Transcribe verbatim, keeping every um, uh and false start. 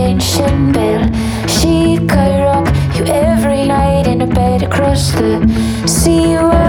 ancient bell. She could rock you every night in a bed across the sea.